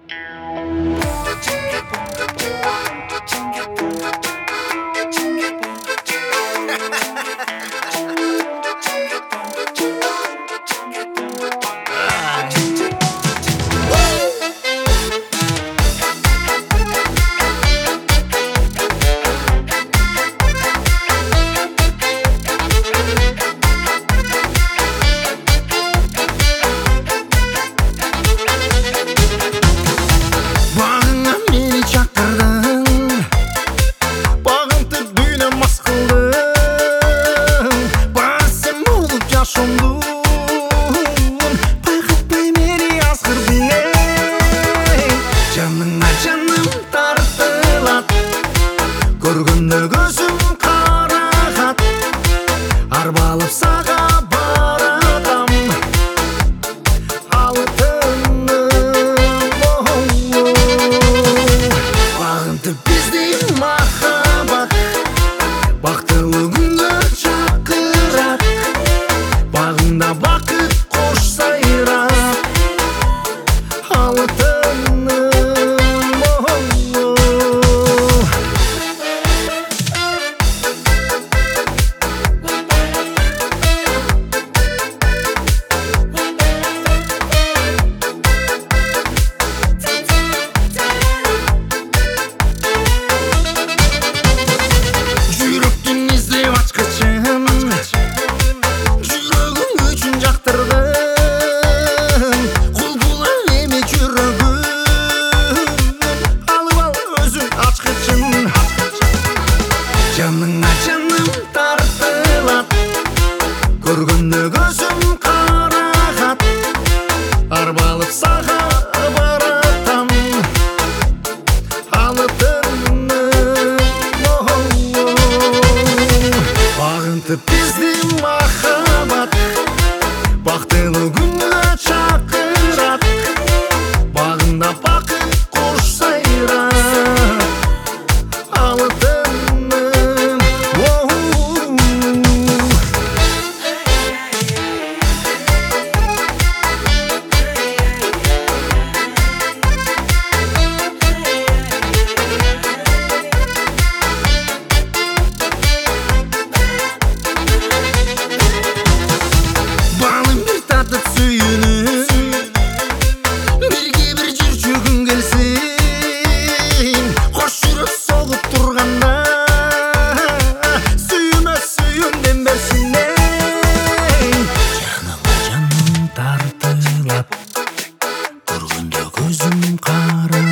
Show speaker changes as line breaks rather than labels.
Көргөндө көзүм карагат, арбалып сага баратам алтыным. Багынтып бизди махаббат, бактылуу күнгө чакырат. Багында бакыт кош сайрап алтыным. Жаныңа жаным тартылат, көргөндө көзүм карагат, арбалып сага баратам алтыным. Багынтып бизди махаббат, бактылуу күнгө чакырат. Багында бакыт кош сайрап алтыным. Көргөндө көзүм кара